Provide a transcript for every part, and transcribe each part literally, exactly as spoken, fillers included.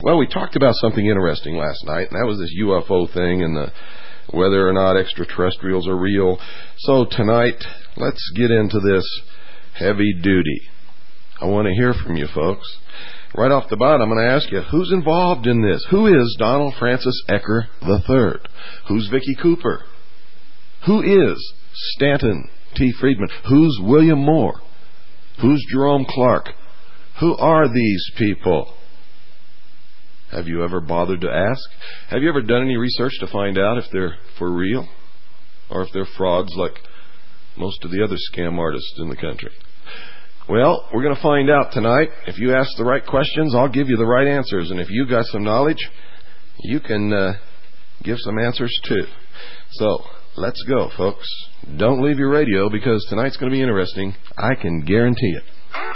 Well, we talked about something interesting last night, and that was this U F O thing and the, whether or not extraterrestrials are real. So tonight, let's get into this heavy duty. I want to hear from you, folks. Right off the bat, I'm going to ask you, who's involved in this? Who is Donald Francis Ecker the third? Who's Vicky Cooper? Who is Stanton T. Friedman? Who's William Moore? Who's Jerome Clark? Who are these people? Have you ever bothered to ask? Have you ever done any research to find out if they're for real? Or if they're frauds like most of the other scam artists in the country? Well, we're going to find out tonight. If you ask the right questions, I'll give you the right answers. And if you got some knowledge, you can uh, give some answers too. So, let's go, folks. Don't leave your radio because tonight's going to be interesting. I can guarantee it.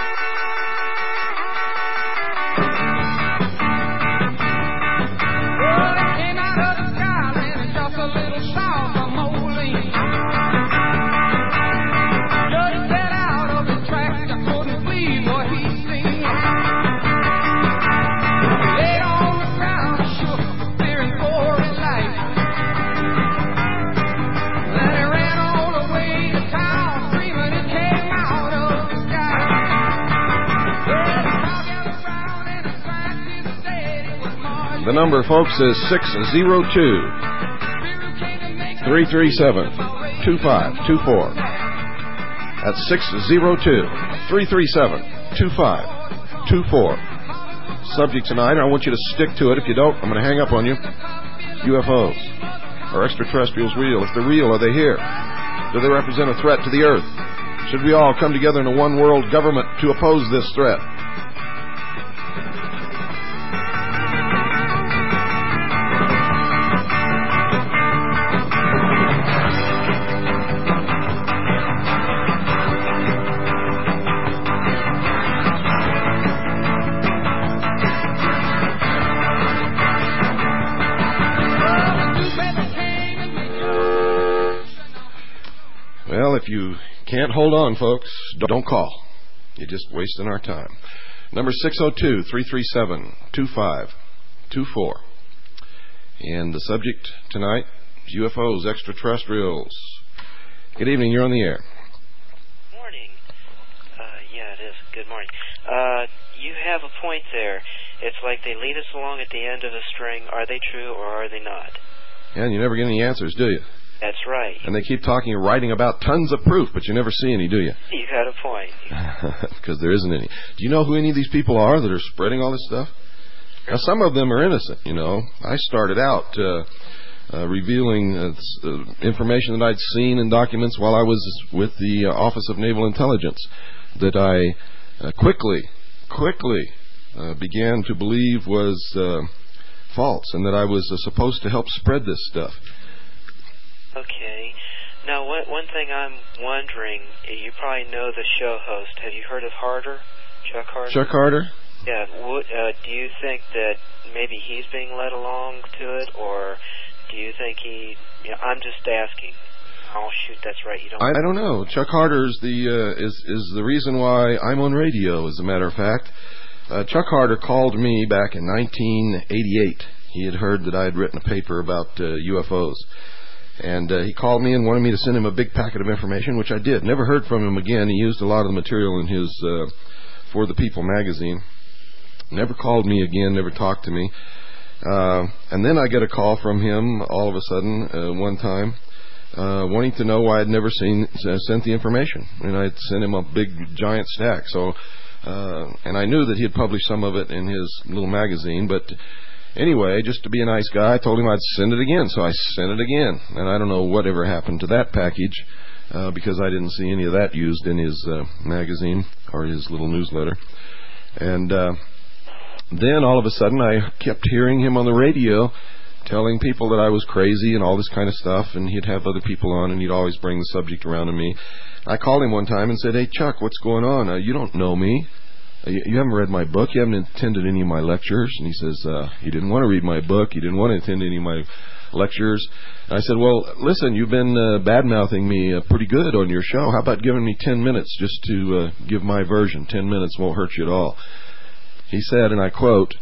The number, folks, is six zero two, three three seven, two five two four. That's six zero two, three three seven, two five two four. Subject tonight, I want you to stick to it. If you don't, I'm going to hang up on you. U F Os. Are extraterrestrials real? If they're real, are they here? Do they represent a threat to the Earth? Should we all come together in a one-world government to oppose this threat? If you can't hold on, folks, don't call. You're just wasting our time. Number six zero two, three three seven, two five two four. And the subject tonight is U F Os, extraterrestrials. Good evening. You're on the air. Morning. Uh, yeah, it is. Good morning. Uh, you have a point there. It's like they lead us along at the end of a string. Are they true or are they not? Yeah, and you never get any answers, do you? That's right. And they keep talking and writing about tons of proof, but you never see any, do you? You got a point. Because there isn't any. Do you know who any of these people are that are spreading all this stuff? Now, some of them are innocent, you know. I started out uh, uh, revealing uh, uh, information that I'd seen in documents while I was with the uh, Office of Naval Intelligence that I uh, quickly, quickly uh, began to believe was uh, false and that I was uh, supposed to help spread this stuff. Okay. Now, one, one thing I'm wondering, you probably know the show host. Have you heard of Harder? Chuck Harder? Chuck Harder? Yeah. What, uh, do you think that maybe he's being led along to it, or do you think he... You know, I'm just asking. Oh, shoot, that's right. You don't... I, I don't know. Chuck Harder is the, uh, is, is the reason why I'm on radio, as a matter of fact. Uh, Chuck Harder called me back in nineteen eighty-eight. He had heard that I had written a paper about uh, U F Os. And uh, he called me and wanted me to send him a big packet of information, which I did. Never heard from him again. He used a lot of the material in his uh, For the People magazine. Never called me again, never talked to me. Uh, and then I get a call from him all of a sudden uh, one time uh, wanting to know why I'd never seen uh, sent the information. And I'd sent him a big, giant stack. So, uh, and I knew that he had published some of it in his little magazine, but... Anyway, just to be a nice guy, I told him I'd send it again, so I sent it again. And I don't know whatever happened to that package, uh, because I didn't see any of that used in his uh, magazine or his little newsletter. And uh, then all of a sudden I kept hearing him on the radio telling people that I was crazy and all this kind of stuff, and he'd have other people on, and he'd always bring the subject around to me. I called him one time and said, "Hey, Chuck, what's going on? Uh, you don't know me. You haven't read my book. You haven't attended any of my lectures." And he says, uh, he didn't want to read my book. He didn't want to attend any of my lectures. And I said, "Well, listen, you've been uh, bad-mouthing me uh, pretty good on your show. How about giving me ten minutes just to uh, give my version? Ten minutes won't hurt you at all." He said, and I quote,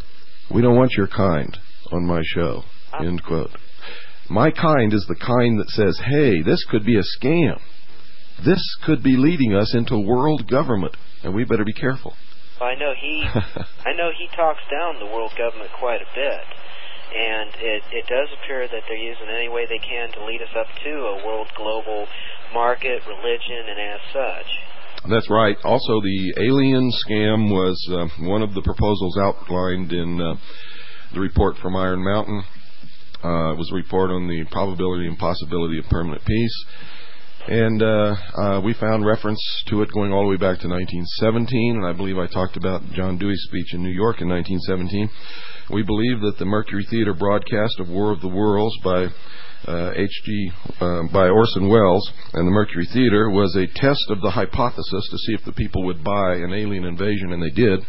We don't want your kind on my show, end quote. My kind is the kind that says, hey, this could be a scam. This could be leading us into world government, and we better be careful. Well, I know he, I know he talks down the world government quite a bit, and it, it does appear that they're using any way they can to lead us up to a world global market, religion, and as such. That's right. Also, the alien scam was uh, one of the proposals outlined in uh, the report from Iron Mountain. Uh, it was a report on the probability and possibility of permanent peace. And uh, uh, we found reference to it going all the way back to nineteen seventeen, and I believe I talked about John Dewey's speech in New York in nineteen seventeen. We believe that the Mercury Theater broadcast of War of the Worlds by uh, H G Uh, by Orson Welles and the Mercury Theater was a test of the hypothesis to see if the people would buy an alien invasion, and they did.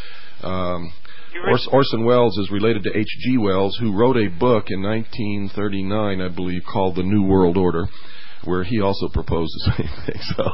Um, Ors- Orson Welles is related to H G Wells, who wrote a book in nineteen thirty-nine, I believe, called The New World Order, where he also proposed the same thing. So,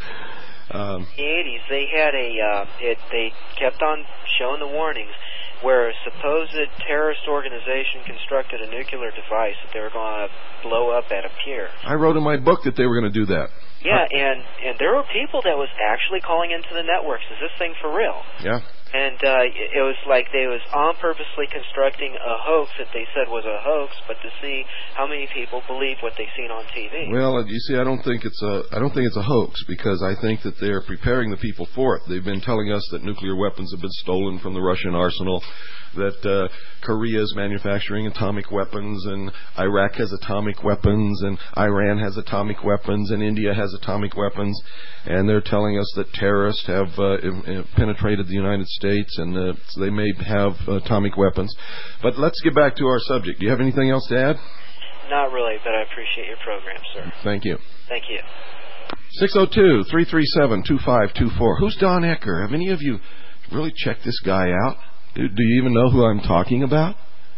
um, in the eighties, they had a, uh, it, they kept on showing the warnings where a supposed terrorist organization constructed a nuclear device that they were going to blow up at a pier. I wrote in my book that they were going to do that. Yeah, and, and there were people that was actually calling into the networks, is this thing for real? Yeah. And uh, it was like they was on purposely constructing a hoax that they said was a hoax, but to see how many people believe what they seen on T V. Well, you see, I don't think it's a I don't think it's a hoax, because I think that they're preparing the people for it. They've been telling us that nuclear weapons have been stolen from the Russian arsenal, that uh, Korea is manufacturing atomic weapons, and Iraq has atomic weapons, and Iran has atomic weapons, and India has atomic weapons, and they're telling us that terrorists have uh, penetrated the United States, and uh, they may have atomic weapons. But let's get back to our subject. Do you have anything else to add? Not really, but I appreciate your program, sir. Thank you. Thank you. six oh two, three three seven, two five two four. Who's Don Ecker? Have any of you really checked this guy out? Do, do you even know who I'm talking about?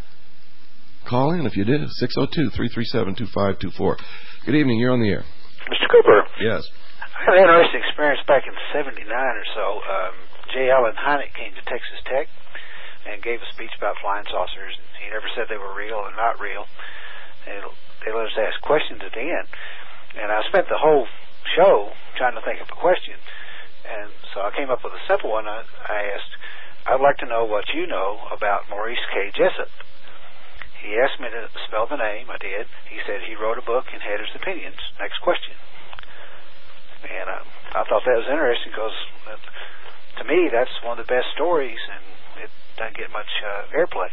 Call in if you did. six oh two, three three seven, two five two four. Good evening. You're on the air. Mister Cooper. Yes. I had an interesting experience back in seventy-nine or so. Um, J. Allen Hynek came to Texas Tech and gave a speech about flying saucers. He never said they were real or not real. And they let us ask questions at the end. And I spent the whole show trying to think of a question. And so I came up with a simple one. I, I asked, I'd like to know what you know about Maurice K. Jessup. He asked me to spell the name. I did. He said he wrote a book and had his opinions. Next question. And uh, I thought that was interesting because, uh, to me, that's one of the best stories, and it doesn't get much uh, airplay.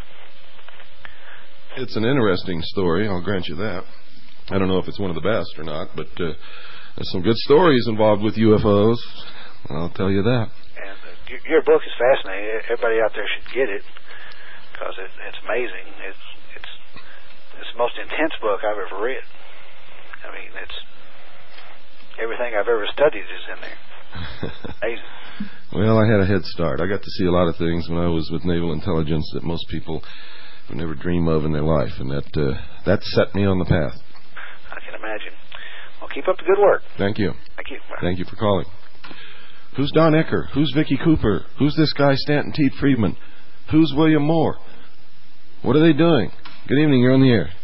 It's an interesting story, I'll grant you that. I don't know if it's one of the best or not, but uh, there's some good stories involved with U F Os. I'll tell you that. And uh, your book is fascinating. Everybody out there should get it because it, it's amazing. It's it's it's the most intense book I've ever read. I mean, it's everything I've ever studied is in there. Amazing. Well, I had a head start. I got to see a lot of things when I was with Naval Intelligence that most people would never dream of in their life, and that uh, that set me on the path. I can imagine. Well, keep up the good work. Thank you. Thank you. Thank you for calling. Who's Don Ecker? Who's Vicky Cooper? Who's this guy Stanton T. Friedman? Who's William Moore? What are they doing? Good evening. You're on the air.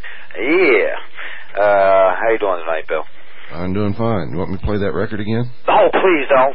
Yeah. Uh, how you doing tonight, Bill? I'm doing fine. You want me to play that record again? Oh, please don't.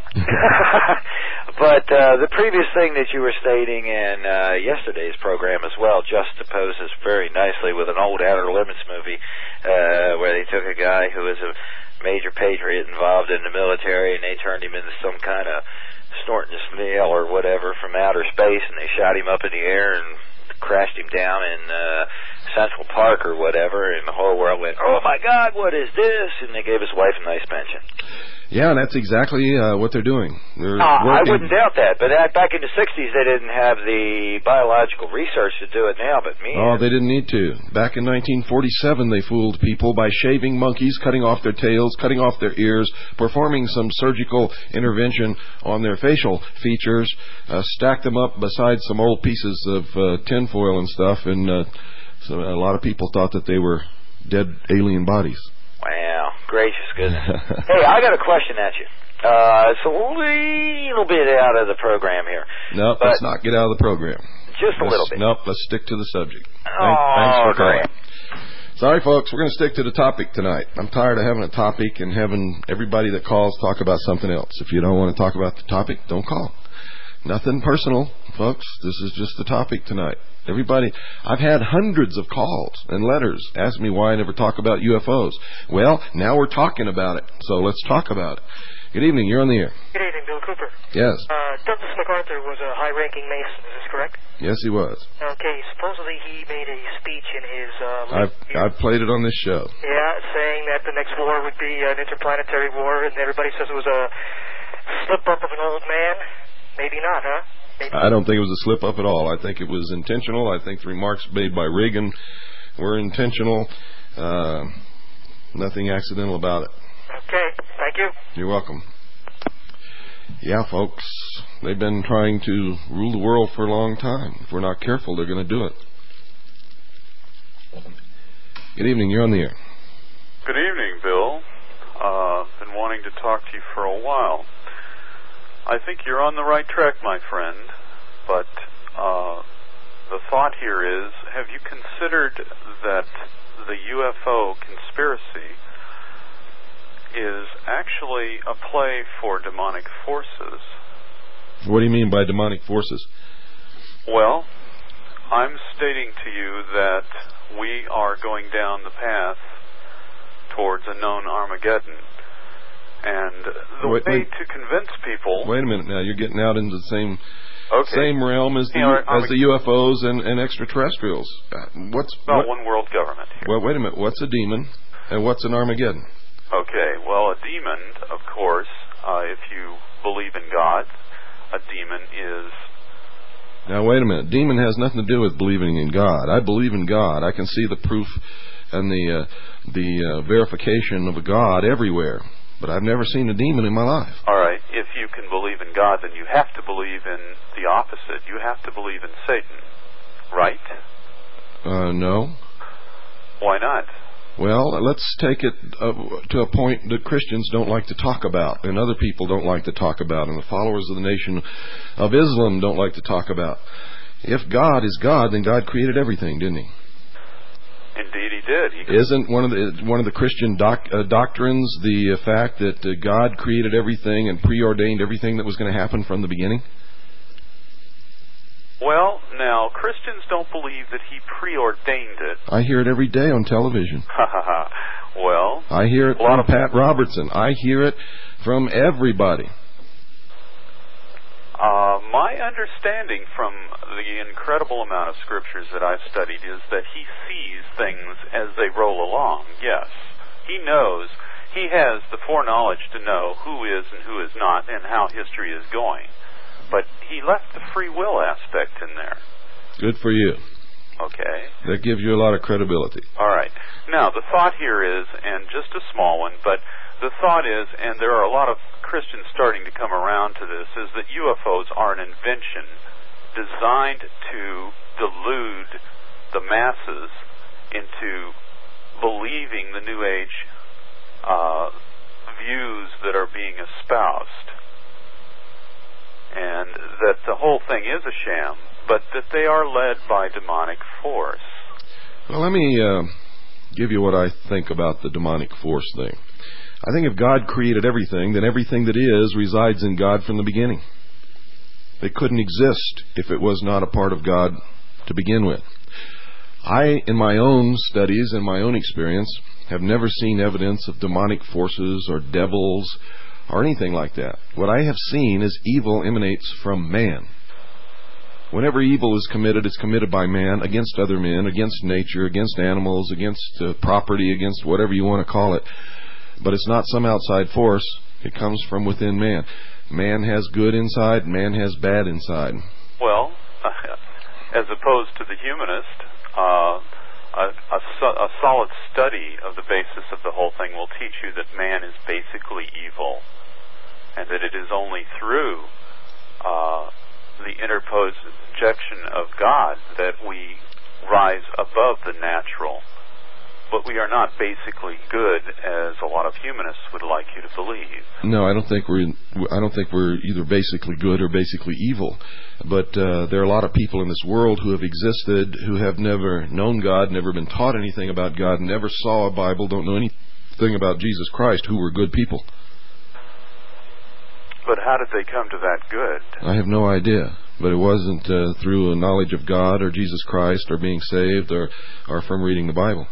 But uh, the previous thing that you were stating in uh, yesterday's program as well juxtaposes very nicely with an old Outer Limits movie uh, where they took a guy who was a major patriot involved in the military, and they turned him into some kind of snorting snail or whatever from outer space, and they shot him up in the air and crashed him down in uh, Central Park or whatever, and the whole world went, oh my God, what is this? And they gave his wife a nice pension. Yeah, and that's exactly uh, what they're doing. They're uh, I working. wouldn't doubt that, but that, back in the sixties they didn't have the biological research to do it now, but me. Oh, they didn't need to. Back in nineteen forty-seven they fooled people by shaving monkeys, cutting off their tails, cutting off their ears, performing some surgical intervention on their facial features, uh, stacked them up beside some old pieces of uh, tinfoil and stuff, and uh, so a lot of people thought that they were dead alien bodies. Wow, gracious goodness. Hey, I got a question at you. Uh, it's a little bit out of the program here. No, but let's not get out of the program. Just a let's, little bit. Nope, let's stick to the subject. Thank, oh, thanks for great. calling. Sorry, folks, we're going to stick to the topic tonight. I'm tired of having a topic and having everybody that calls talk about something else. If you don't want to talk about the topic, don't call. Nothing personal, folks. This is just the topic tonight. Everybody, I've had hundreds of calls and letters asking me why I never talk about U F Os. Well, now we're talking about it, so let's talk about it. Good evening. You're on the air. Good evening, Bill Cooper. Yes. Uh, Douglas MacArthur was a high-ranking Mason. Is this correct? Yes, he was. Okay. Supposedly he made a speech in his. Uh, I've I've played it on this show. Yeah, saying that the next war would be an interplanetary war, and everybody says it was a slip-up of an old man. Maybe not, huh? Maybe. I don't think it was a slip-up at all. I think it was intentional. I think the remarks made by Reagan were intentional. Uh, nothing accidental about it. Okay. Thank you. You're welcome. Yeah, folks, they've been trying to rule the world for a long time. If we're not careful, they're going to do it. Good evening. You're on the air. Good evening, Bill. Uh, been wanting to talk to you for a while. I think you're on the right track, my friend, but uh, the thought here is, have you considered that the U F O conspiracy is actually a play for demonic forces? What do you mean by demonic forces? Well, I'm stating to you that we are going down the path towards a known Armageddon. And the wait, way wait. to convince people... Wait a minute now. You're getting out into the same okay. same realm as the, yeah, as the U F Os and, and extraterrestrials. What's About what, one world government here. Well, wait a minute. What's a demon and what's an Armageddon? Okay, well, a demon, of course, uh, if you believe in God, a demon is... Now, wait a minute. Demon has nothing to do with believing in God. I believe in God. I can see the proof and the, uh, the uh, verification of a God everywhere. But I've never seen a demon in my life. All right, if you can believe in God, then you have to believe in the opposite. You have to believe in Satan, right? Uh, no. Why not? Well, let's take it uh, to a point that Christians don't like to talk about, and other people don't like to talk about, and the followers of the Nation of Islam don't like to talk about. If God is God, then God created everything, didn't He? Indeed, He did. He Isn't one of the one of the Christian doc, uh, doctrines the uh, fact that uh, God created everything and preordained everything that was going to happen from the beginning? Well, now, Christians don't believe that He preordained it. I hear it every day on television. Ha ha ha. Well, I hear it from Pat Robertson. I hear it from everybody. Uh, my understanding from the incredible amount of scriptures that I've studied is that He sees things as they roll along, yes. He knows, He has the foreknowledge to know who is and who is not and how history is going. But He left the free will aspect in there. Good for you. Okay. That gives you a lot of credibility. All right. Now, the thought here is, and just a small one, but the thought is, and there are a lot of Christians starting to come around to this, is that U F Os are an invention designed to delude the masses into believing the New Age uh, views that are being espoused. And that the whole thing is a sham, but that they are led by demonic force. Well, let me uh, give you what I think about the demonic force thing. I think if God created everything, then everything that is resides in God from the beginning. It couldn't exist if it was not a part of God to begin with. I, in my own studies and my own experience, have never seen evidence of demonic forces or devils or anything like that. What I have seen is evil emanates from man. Whenever evil is committed, it's committed by man against other men, against nature, against animals, against uh, property, against whatever you want to call it. But it's not some outside force. It comes from within man. Man has good inside, man has bad inside. Well, as opposed to the humanist, uh, a, a, a solid study of the basis of the whole thing will teach you that man is basically evil, and that it is only through uh, the interposed injection of God that we rise above the natural but we are not basically good, as a lot of humanists would like you to believe. No, I don't think we're. I don't think we're either basically good or basically evil. But uh, there are a lot of people in this world who have existed, who have never known God, never been taught anything about God, never saw a Bible, don't know anything about Jesus Christ, who were good people. But how did they come to that good? I have no idea. But it wasn't uh, through a knowledge of God or Jesus Christ or being saved or, or from reading the Bible.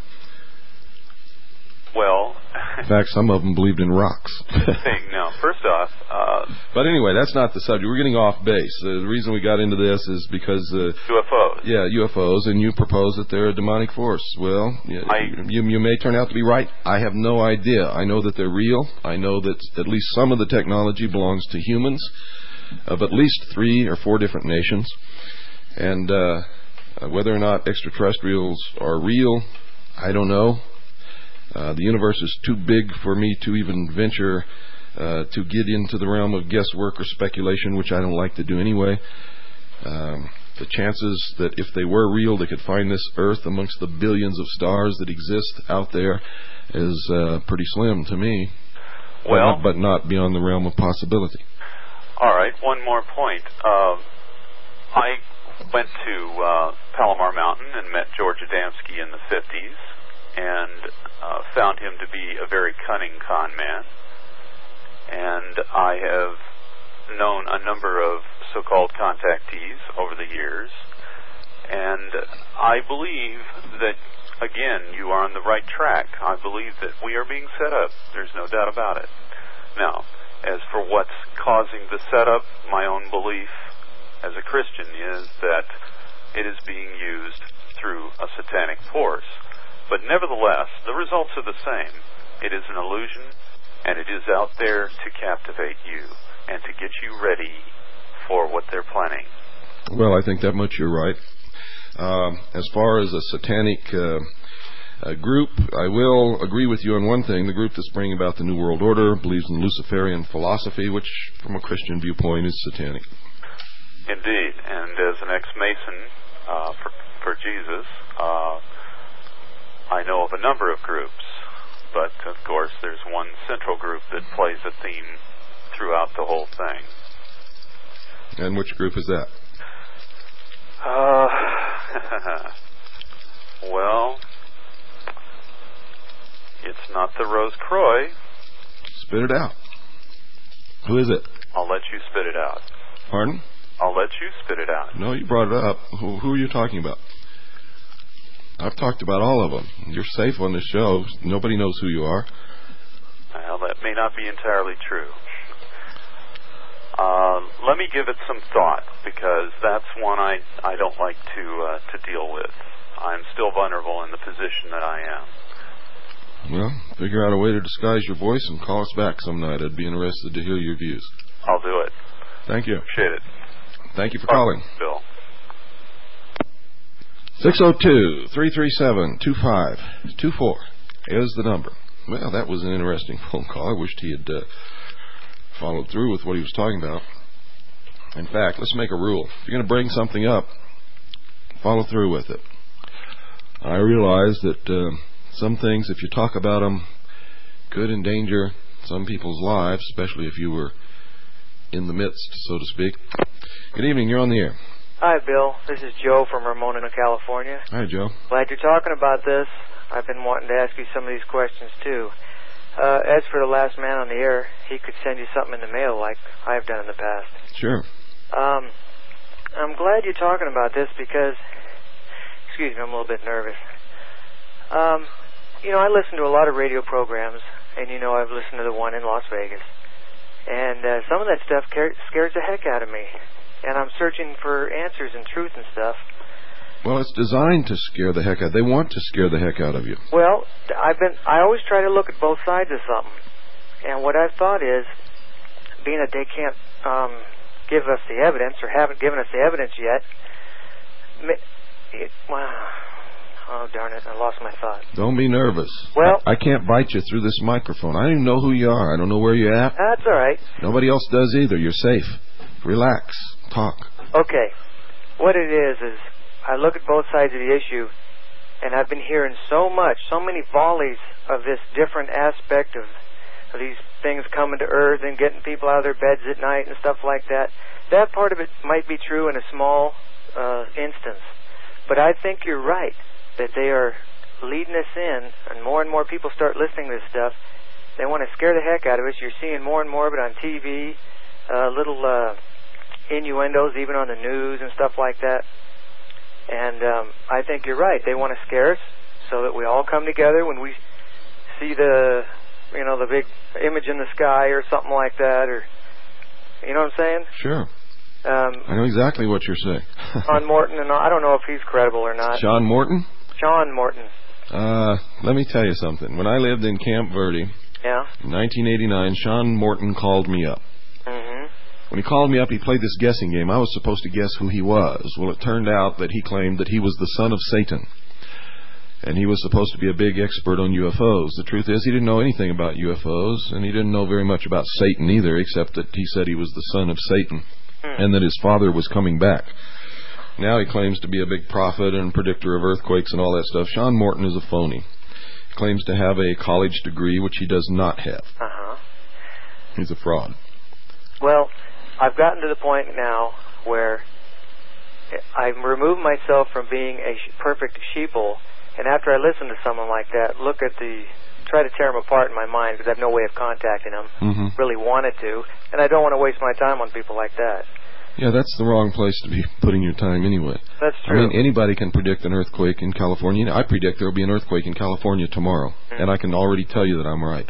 Well... in fact, some of them believed in rocks. No, first off... Uh, but anyway, that's not the subject. We're getting off base. Uh, the reason we got into this is because... Uh, U F Os. Yeah, U F Os, and you propose that they're a demonic force. Well, I, you, you may turn out to be right. I have no idea. I know that they're real. I know that at least some of the technology belongs to humans, of at least three or four different nations. And uh, whether or not extraterrestrials are real, I don't know. Uh, the universe is too big for me to even venture uh, to get into the realm of guesswork or speculation, which I don't like to do anyway. Um, the chances that if they were real, they could find this Earth amongst the billions of stars that exist out there is uh, pretty slim to me. Well, but not, but not beyond the realm of possibility. All right, one more point. Uh, I went to uh, Palomar Mountain and met George Adamski in the fifties. And uh, found him to be a very cunning con man. And I have known a number of so-called contactees over the years. And I believe that, again, you are on the right track. I believe that we are being set up. There's no doubt about it. Now, as for what's causing the setup, my own belief as a Christian is that it is being used through a satanic force. But nevertheless, the results are the same. It is an illusion, and it is out there to captivate you and to get you ready for what they're planning. Well, I think that much you're right. Uh, as far as a satanic uh, uh, group, I will agree with you on one thing. The group that's bringing about the New World Order believes in Luciferian philosophy, which, from a Christian viewpoint, is satanic. Indeed. And as an ex-Mason uh, for, for Jesus... Uh, I know of a number of groups, but of course there's one central group that plays a theme throughout the whole thing. And which group is that? Uh, well, it's not the Rose Croix. Spit it out. Who is it? I'll let you spit it out. Pardon? I'll let you spit it out. No, you brought it up. Who, who are you talking about? I've talked about all of them. You're safe on the show. Nobody knows who you are. Well, that may not be entirely true. Uh, let me give it some thought, because that's one I, I don't like to uh, to deal with. I'm still vulnerable in the position that I am. Well, figure out a way to disguise your voice and call us back some night. I'd be interested to hear your views. I'll do it. Thank you. Appreciate it. Thank you for calling. Bill. six oh two, three three seven, two five two four is the number. Well, that was an interesting phone call. I wished he had uh, followed through with what he was talking about. In fact, let's make a rule. If you're going to bring something up, follow through with it. I realize that uh, some things, if you talk about them, could endanger some people's lives, especially if you were in the midst, so to speak. Good evening. You're on the air. Hi, Bill. This is Joe from Ramona, California. Hi, Joe. Glad you're talking about this. I've been wanting to ask you some of these questions, too. Uh, as for the last man on the air, he could send you something in the mail like I've done in the past. Sure. Um, I'm glad you're talking about this because, excuse me, I'm a little bit nervous. Um, you know, I listen to a lot of radio programs, and, you know, I've listened to the one in Las Vegas. And uh, some of that stuff scares the heck out of me. And I'm searching for answers and truth and stuff. Well, it's designed to scare the heck out. They want to scare the heck out of you. Well, I've been. I always try to look at both sides of something. And what I've thought is, being that they can't um, give us the evidence or haven't given us the evidence yet, it, well, oh, darn it, I lost my thought. Don't be nervous. Well, I, I can't bite you through this microphone. I don't even know who you are. I don't know where you're at. That's all right. Nobody else does either. You're safe. Relax. Talk. Okay. What it is, is I look at both sides of the issue, and I've been hearing so much, so many volleys of this different aspect of, of these things coming to Earth and getting people out of their beds at night and stuff like that. That part of it might be true in a small uh, instance, but I think you're right that they are leading us in, and more and more people start listening to this stuff. They want to scare the heck out of us. You're seeing more and more of it on T V, uh, little uh, innuendos even on the news and stuff like that. And um, I think you're right. They want to scare us so that we all come together when we see the, you know, the big image in the sky or something like that, or, you know what I'm saying? Sure. Um, I know exactly what you're saying. Sean Morton, and I don't know if he's credible or not. Sean Morton? Sean Morton. Uh, let me tell you something. When I lived in Camp Verde, yeah, in nineteen eighty-nine, Sean Morton called me up. Mm-hmm. When he called me up, he played this guessing game. I was supposed to guess who he was. Well, it turned out that he claimed that he was the son of Satan. And he was supposed to be a big expert on U F Os. The truth is, he didn't know anything about U F Os, and he didn't know very much about Satan either, except that he said he was the son of Satan, hmm. and that his father was coming back. Now he claims to be a big prophet and predictor of earthquakes and all that stuff. Sean Morton is a phony. He claims to have a college degree, which he does not have. Uh-huh. He's a fraud. Well, I've gotten to the point now where I've removed myself from being a sh- perfect sheeple, and after I listen to someone like that, look at the, try to tear them apart in my mind because I have no way of contacting them, mm-hmm. really wanted to, and I don't want to waste my time on people like that. Yeah, that's the wrong place to be putting your time anyway. That's true. I mean, anybody can predict an earthquake in California. I predict there will be an earthquake in California tomorrow, mm-hmm. and I can already tell you that I'm right.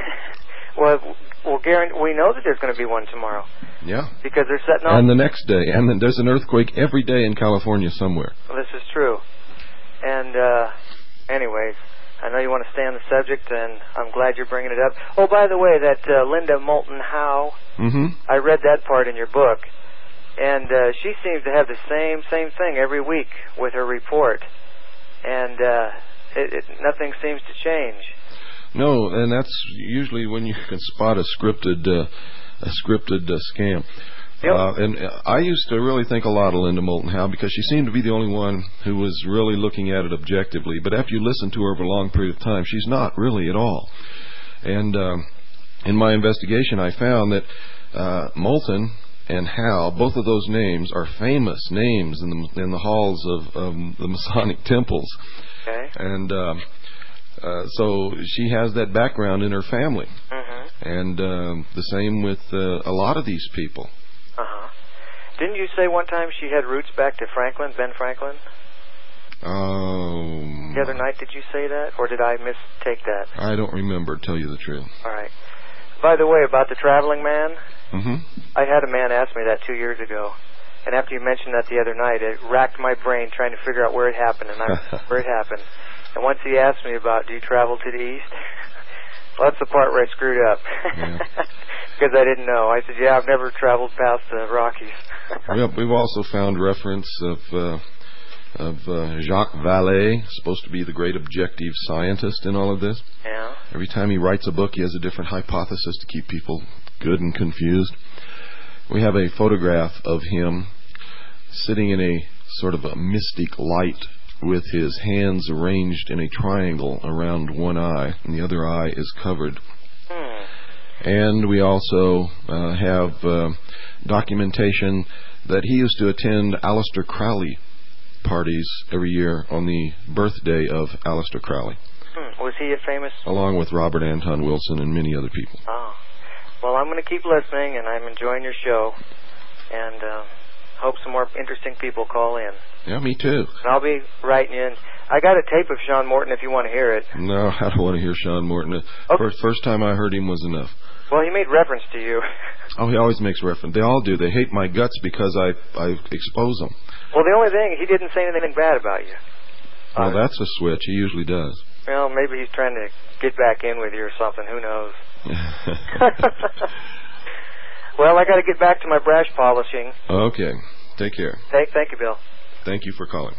well, well, Garen, we know that there's going to be one tomorrow. Yeah. Because they're setting off. And the next day, and then there's an earthquake every day in California somewhere. Well, this is true. And, uh, anyways, I know you want to stay on the subject, and I'm glad you're bringing it up. Oh, by the way, that uh, Linda Moulton Howe, mm-hmm. I read that part in your book. And uh, she seems to have the same same thing every week with her report, and uh, it, it, nothing seems to change. No, and that's usually when you can spot a scripted uh, a scripted uh, scam. Yep. Uh, and I used to really think a lot of Linda Moulton Howe because she seemed to be the only one who was really looking at it objectively. But after you listen to her over a long period of time, she's not really at all. And uh, in my investigation, I found that uh, Moulton and Howe, both of those names are famous names in the in the halls of um, the Masonic temples. Okay. And um, uh, so she has that background in her family. Mm-hmm. And um, the same with uh, a lot of these people. Uh-huh. Didn't you say one time she had roots back to Franklin, Ben Franklin? Um, the other night, did you say that? Or did I mistake that? I don't remember, to tell you the truth. All right. By the way, about the traveling man, mm-hmm. I had a man ask me that two years ago. And after you mentioned that the other night, it racked my brain trying to figure out where it happened and I, where it happened. And once he asked me about, do you travel to the east? Well, that's the part where I screwed up. Because yeah. I didn't know. I said, yeah, I've never traveled past the Rockies. Well, we've also found reference of uh, of uh, Jacques Vallée, supposed to be the great objective scientist in all of this. Yeah. Every time he writes a book, he has a different hypothesis to keep people good and confused. We have a photograph of him sitting in a sort of a mystic light with his hands arranged in a triangle around one eye, and the other eye is covered. Hmm. And we also uh, have uh, documentation that he used to attend Aleister Crowley parties every year on the birthday of Aleister Crowley. Hmm. Was he a famous? Along with Robert Anton Wilson and many other people. Oh. Well, I'm going to keep listening, and I'm enjoying your show, and uh, hope some more interesting people call in. Yeah, me too. And I'll be writing in. I got a tape of Sean Morton if you want to hear it. No, I don't want to hear Sean Morton. Okay. First, first time I heard him was enough. Well, he made reference to you. Oh, he always makes reference. They all do. They hate my guts because I I expose them. Well, the only thing, he didn't say anything bad about you. Well, uh, that's a switch. He usually does. Well, maybe he's trying to get back in with you or something. Who knows? Well, I got to get back to my brash polishing. Okay. Take care. Thank, thank you, Bill. Thank you for calling.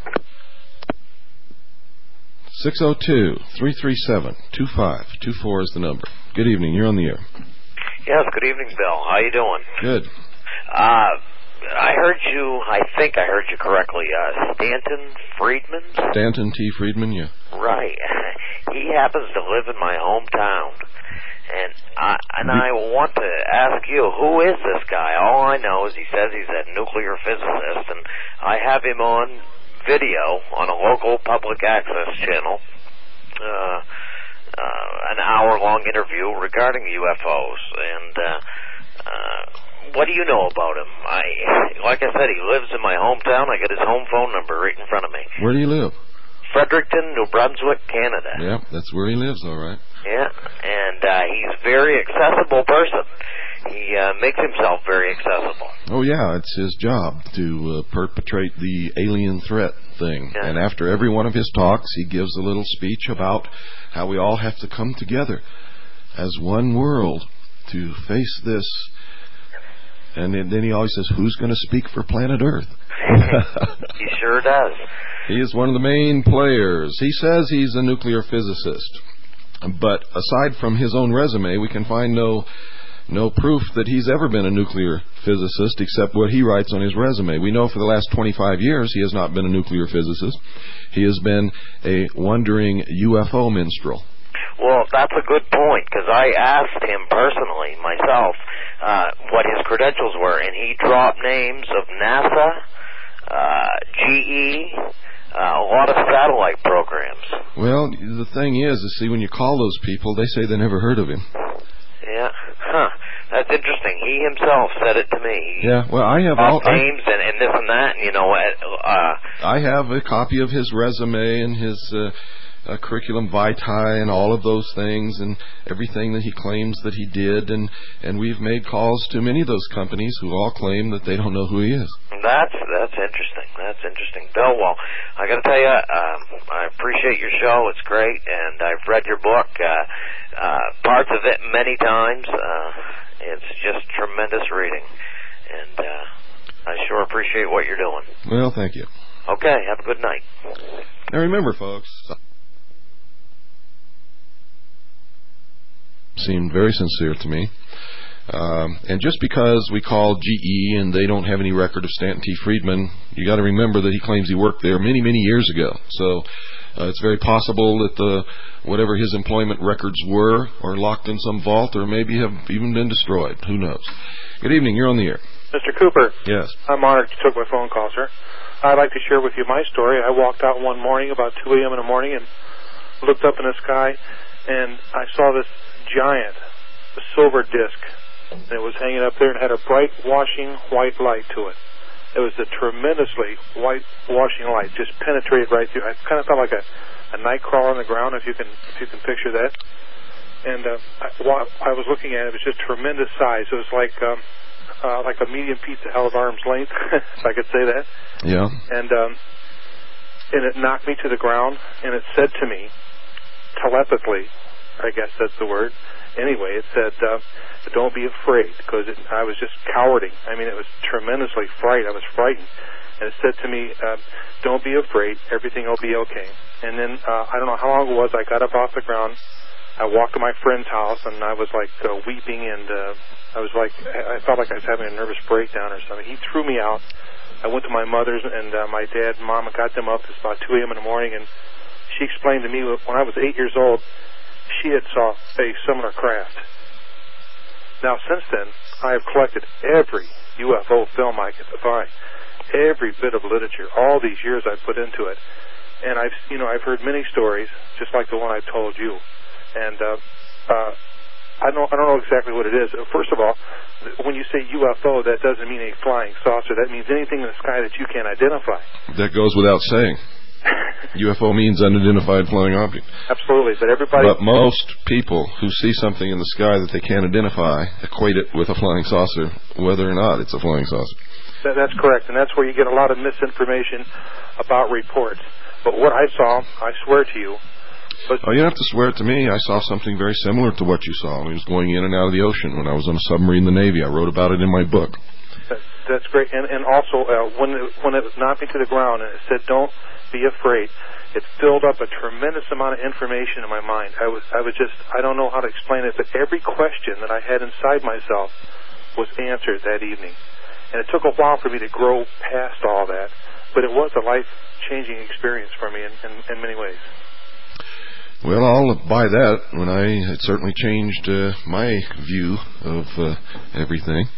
six oh two, three three seven, two five two four is the number. Good evening. You're on the air. Yes, good evening, Bill. How you doing? Good. Uh, I heard you, I think I heard you correctly, uh, Stanton Friedman? Stanton T. Friedman, yeah. Right. He happens to live in my hometown. And I, and I want to ask you, who is this guy? All I know is he says he's a nuclear physicist, and I have him on video on a local public access channel, uh, uh, an hour-long interview regarding U F Os. And uh, uh, what do you know about him? I, like I said, he lives in my hometown. I got his home phone number right in front of me. Where do you live? Fredericton, New Brunswick, Canada. Yeah, that's where he lives, all right. Yeah, and uh, he's a very accessible person. He uh, makes himself very accessible. Oh, yeah, it's his job to uh, perpetrate the alien threat thing. Yeah. And after every one of his talks, he gives a little speech about how we all have to come together as one world to face this. And then he always says, who's going to speak for planet Earth? He sure does. He is one of the main players. He says he's a nuclear physicist. But aside from his own resume, we can find no no proof that he's ever been a nuclear physicist except what he writes on his resume. We know for the last twenty-five years he has not been a nuclear physicist. He has been a wandering U F O minstrel. Well, that's a good point, because I asked him personally, myself, uh, what his credentials were, and he dropped names of NASA, uh, G E, Uh, a lot of satellite programs. Well, the thing is, is, see, when you call those people, they say they never heard of him. Yeah, huh. That's interesting. He himself said it to me. Yeah, well, I have all names and, and this and that, and you know, uh, I have a copy of his resume and his uh, uh, curriculum vitae and all of those things and everything that he claims that he did, and and we've made calls to many of those companies who all claim that they don't know who he is. That's that's interesting. That's interesting, Bill. Well, I got to tell you, um, I appreciate your show. It's great, and I've read your book, uh, uh, parts of it many times. Uh, it's just tremendous reading, and uh, I sure appreciate what you're doing. Well, thank you. Okay, have a good night. Now remember, folks, seemed very sincere to me. Um, and just because we call G E and they don't have any record of Stanton T. Friedman, you got to remember that he claims he worked there many, many years ago. So uh, it's very possible that the whatever his employment records were are locked in some vault, or maybe have even been destroyed. Who knows? Good evening. You're on the air. Mister Cooper. Yes. I'm honored you took my phone call, sir. I'd like to share with you my story. I walked out one morning about two a.m. in the morning and looked up in the sky, and I saw this giant, a silver disc. And it was hanging up there and had a bright, washing white light to it. It was a tremendously white, washing light, just penetrated right through. I kind of felt like a, a night crawler on the ground, if you can, if you can picture that. And uh, I, while I was looking at it, it was just tremendous size. It was like um, uh, like a medium pizza held of arm's length, if I could say that. Yeah. And um, and it knocked me to the ground, and it said to me, telepathically, I guess that's the word. Anyway, it said, uh, don't be afraid, because I was just cowarding. I mean, it was tremendously fright. I was frightened. And it said to me, uh, don't be afraid. Everything will be okay. And then, uh, I don't know how long it was, I got up off the ground. I walked to my friend's house, and I was, like, uh, weeping, and uh, I was like, I felt like I was having a nervous breakdown or something. He threw me out. I went to my mother's, and uh, my dad and mom got them up. It's about two a.m. in the morning, and she explained to me when I was eight years old, she had saw a similar craft. Now, since then, I have collected every U F O film I could find, every bit of literature, all these years I've put into it, and I've, you know, I've heard many stories, just like the one I told you, and uh, uh, I don't, I don't know exactly what it is. First of all, when you say U F O, that doesn't mean a flying saucer. That means anything in the sky that you can't identify. That goes without saying. U F O means unidentified flying object. Absolutely, but everybody... But most people who see something in the sky that they can't identify equate it with a flying saucer, whether or not it's a flying saucer. That, that's correct, and that's where you get a lot of misinformation about reports. But what I saw, I swear to you... But oh, you don't have to swear it to me. I saw something very similar to what you saw. I was going in and out of the ocean when I was on a submarine in the Navy. I wrote about it in my book. That, that's great. And, and also, uh, when, it, when it knocked me to the ground and it said, don't be afraid, it filled up a tremendous amount of information in my mind. I was, I was just, I don't know how to explain it, but every question that I had inside myself was answered that evening. And it took a while for me to grow past all that, but it was a life-changing experience for me in, in, in many ways. Well, I'll buy that when I it certainly changed uh, my view of uh, everything.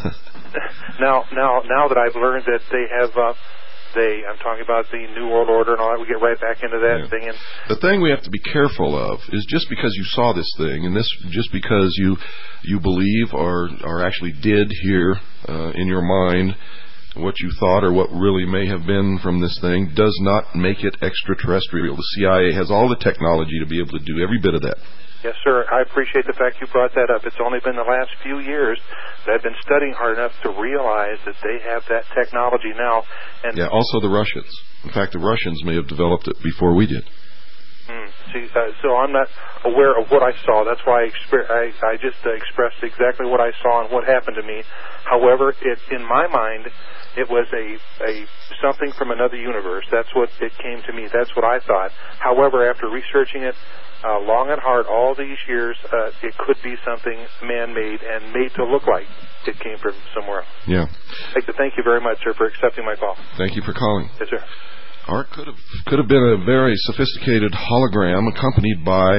now, now, now that I've learned that they have, uh, they, I'm talking about the New World Order and all that. We get right back into that yeah. thing. And the thing we have to be careful of is just because you saw this thing, and this just because you you believe or or actually did hear uh, in your mind what you thought or what really may have been from this thing does not make it extraterrestrial. The C I A has all the technology to be able to do every bit of that. Yes, sir. I appreciate the fact you brought that up. It's only been the last few years that I've been studying hard enough to realize that they have that technology now. And yeah, also the Russians. In fact, the Russians may have developed it before we did. Hmm. See, uh, so I'm not aware of what I saw. That's why I, exper- I, I just uh, expressed exactly what I saw and what happened to me. However, it, in my mind, it was a, a something from another universe. That's what it came to me. That's what I thought. However, after researching it uh, long and hard all these years, uh, it could be something man-made and made to look like it came from somewhere else. Yeah. I'd like to thank you very much, sir, for accepting my call. Thank you for calling. Yes, sir. Or it could have could have been a very sophisticated hologram accompanied by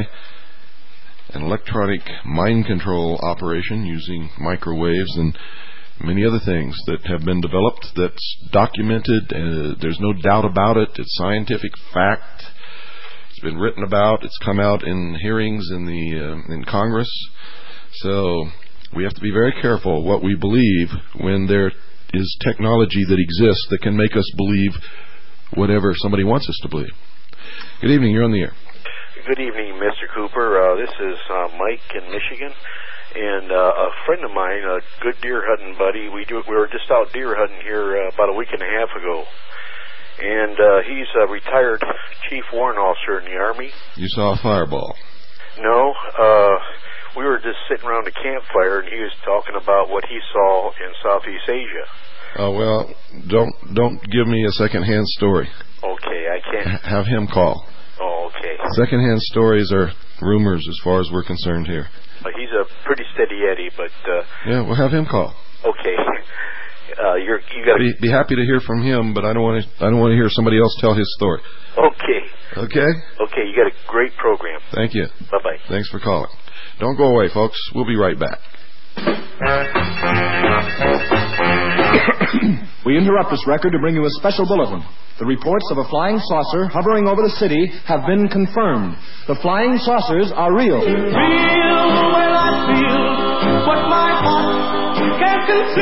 an electronic mind control operation using microwaves and many other things that have been developed that's documented. Uh, there's no doubt about it. It's scientific fact. It's been written about. It's come out in hearings in the uh, in Congress. So we have to be very careful what we believe when there is technology that exists that can make us believe whatever somebody wants us to believe. Good evening. You're on the air. Good evening, Mister Cooper. Uh, this is uh, Mike in Michigan. And uh, a friend of mine, a good deer hunting buddy, we do we were just out deer hunting here uh, about a week and a half ago. And uh, he's a retired chief warrant officer in the Army. You saw a fireball? No. Uh, we were just sitting around a campfire, and he was talking about what he saw in Southeast Asia. Oh, well, don't don't give me a second-hand story. Okay, I can't. H- have him call. Oh, okay. Second-hand stories are rumors as far as we're concerned here. Uh, he's a pretty steady Eddie, but uh, yeah, we'll have him call. Okay, uh, you're you got be, be happy to hear from him, but I don't want to. I don't want to hear somebody else tell his story. Okay. Okay. Okay, you got a great program. Thank you. Bye bye. Thanks for calling. Don't go away, folks. We'll be right back. We interrupt this record to bring you a special bulletin. The reports of a flying saucer hovering over the city have been confirmed. The flying saucers are real. Real when I feel what my heart can't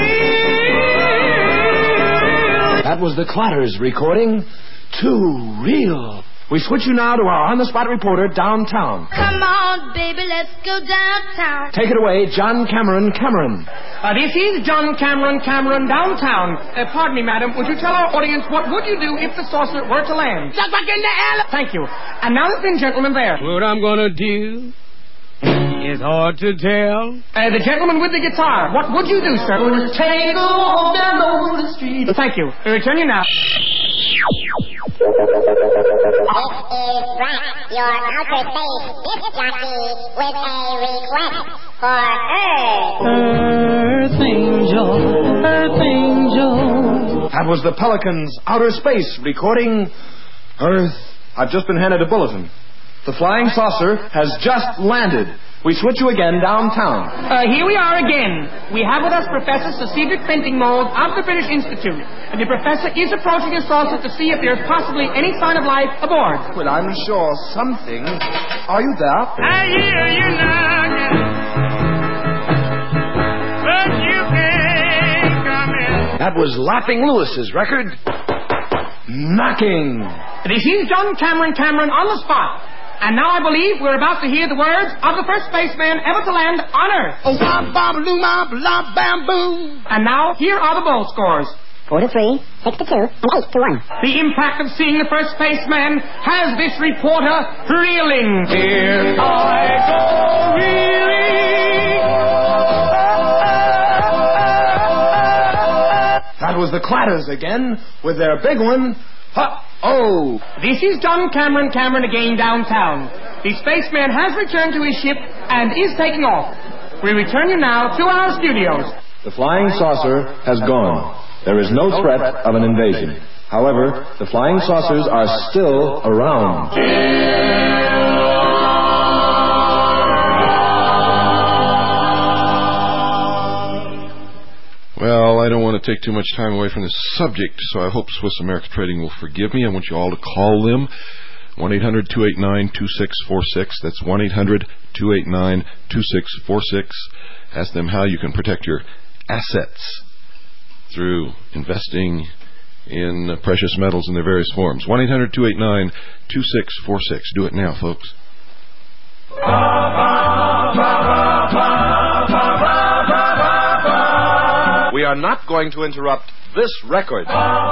conceal. That was the Clatters recording Too Real. We switch you now to our on-the-spot reporter downtown. Come on, baby, let's go downtown. Take it away, John Cameron Cameron. Uh, this is John Cameron Cameron downtown. Uh, pardon me, madam. Would you tell our audience what would you do if the saucer were to land? Duck back in the alley. Thank you. And now, ladies and gentlemen, there. What I'm gonna do is hard to tell. Uh, the gentleman with the guitar. What would you do, sir? Just take a walk down the street. Thank you. We return you now. This is Brett, your outer space disc jockey, with a request for Earth. Earth Angel, Earth Angel. That was the Pelicans' Outer Space recording Earth. I've just been handed a bulletin. The flying saucer has just landed. We switch you again downtown. Uh, here we are again. We have with us Professor Sir Cedric Fentingmold of the British Institute. And the professor is approaching the saucer to see if there's possibly any sign of life aboard. Well, I'm sure something. Are you there? I hear you knocking, but you can't come in. That was Laughing Lewis's record, Knocking. This is John Cameron Cameron on the spot. And now I believe we're about to hear the words of the first spaceman ever to land on Earth. Oh, wah, bam, loo, ma, blah, bam, boom. And now, here are the bowl scores. Four to three, six to two, and eight to one. The impact of seeing the first spaceman has this reporter reeling. Here I go reeling. That was the Clatters again, with their big one, Uh-oh. This is John Cameron Cameron again downtown. The spaceman has returned to his ship and is taking off. We return you now to our studios. The flying saucer has gone. There is no threat of an invasion. However, the flying saucers are still around. Well, I don't want to take too much time away from this subject, so I hope Swiss America Trading will forgive me. I want you all to call them, one eight hundred two eight nine two six four six. That's one eight hundred two eight nine two six four six. Ask them how you can protect your assets through investing in precious metals in their various forms. one eight hundred two eight nine two six four six. Do it now, folks. We are not going to interrupt this record.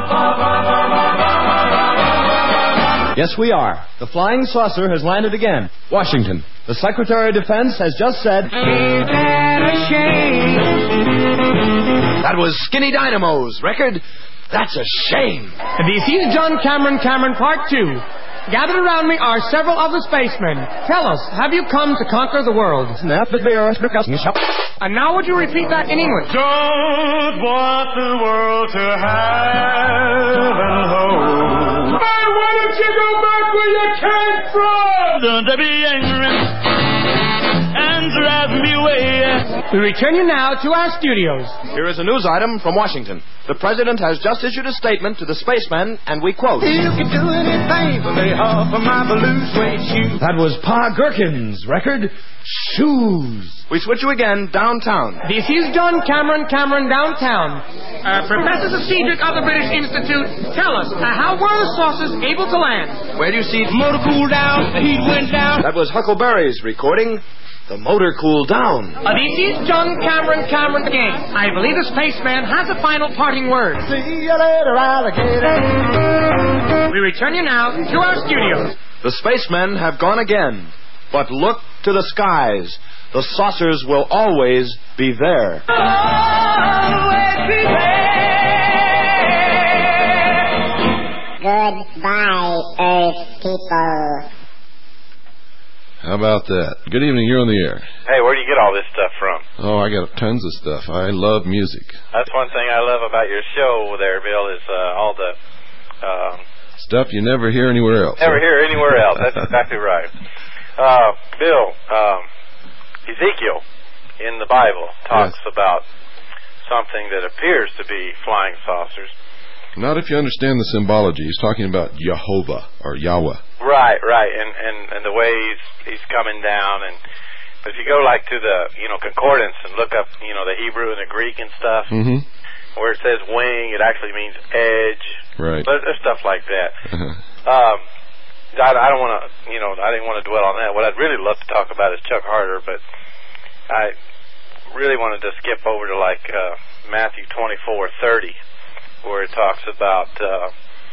Yes, we are. The flying saucer has landed again. Washington. The Secretary of Defense has just said... Ain't that a shame? That was Skinny Dynamo's record. That's a shame. This is John Cameron Cameron Part two. Gathered around me are several of the spacemen. Tell us, have you come to conquer the world? And now would you repeat that in English? Don't want the world to have and hold. Hey, why don't you go back where you came from? Don't be angry and drive me away. We return you now to our studios. Here is a news item from Washington. The President has just issued a statement to the spacemen, and we quote... You can do anything for me, half of my blue suede shoes. That was Pa Gherkin's record, Shoes. We switch you again downtown. This is John Cameron Cameron downtown. Uh, Professor Cedric of the British Institute, tell us, uh, how were the saucers able to land? Where do you see... Motor cooled down, the heat went down. That was Huckleberry's recording... The motor cooled down. Uh, this is John Cameron Cameron again. I believe the spaceman has a final parting word. See you later, alligator. We return you now to our studios. The spacemen have gone again. But look to the skies. The saucers will always be there. Always be there. Goodbye, Earth people. How about that? Good evening, you're on the air. Hey, where do you get all this stuff from? Oh, I got tons of stuff. I love music. That's one thing I love about your show there, Bill, is uh, all the... Um, stuff you never hear anywhere else. Never hear anywhere else. That's exactly right. Uh, Bill, um, Ezekiel in the Bible talks yes. about something that appears to be flying saucers. Not if you understand the symbology. He's talking about Jehovah or Yahweh. Right, right, and and and the way he's he's coming down, and but if you go like to the you know concordance and look up you know the Hebrew and the Greek and stuff, mm-hmm. where it says wing, it actually means edge. Right. But there's stuff like that. um, I, I don't want to you know I didn't want to dwell on that. What I'd really love to talk about is Chuck Harder, but I really wanted to skip over to like uh, Matthew twenty-four thirty, where it talks about. Uh,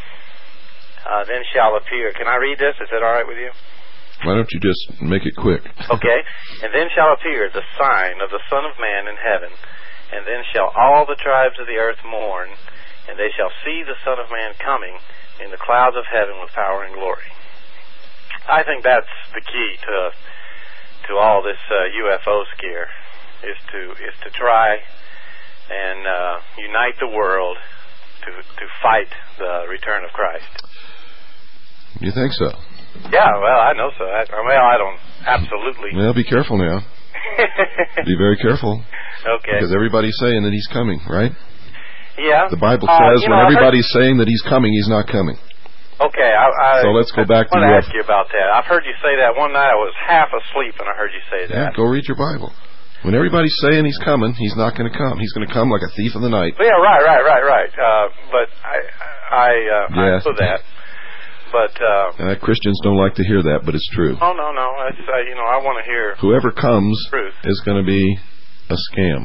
Uh, then shall appear. Can I read this? Is that all right with you? Why don't you just make it quick? Okay. And then shall appear the sign of the Son of Man in heaven, and then shall all the tribes of the earth mourn, and they shall see the Son of Man coming in the clouds of heaven with power and glory. I think that's the key to to all this uh, U F O scare, is to is to try and uh, unite the world to to fight the return of Christ. You think so? Yeah, well, I know so. I, well, I don't absolutely. Well, be careful now. Be very careful. Okay. Because everybody's saying that he's coming, right? Yeah. The Bible uh, says when know, everybody's heard... saying that he's coming, he's not coming. Okay. I, I, so let's go back I to want U to F O. ask you about that. I've heard you say that one night. I was half asleep and I heard you say Yeah, that. go read your Bible. When everybody's saying he's coming, he's not going to come. He's going to come like a thief in the night. Well, yeah, right, right, right, right. Uh, but I, I, uh, yes. I know that. But uh, uh, Christians don't like to hear that, but it's true. Oh no, no, it's uh, you know I want to hear. Whoever comes truth. Is going to be a scam.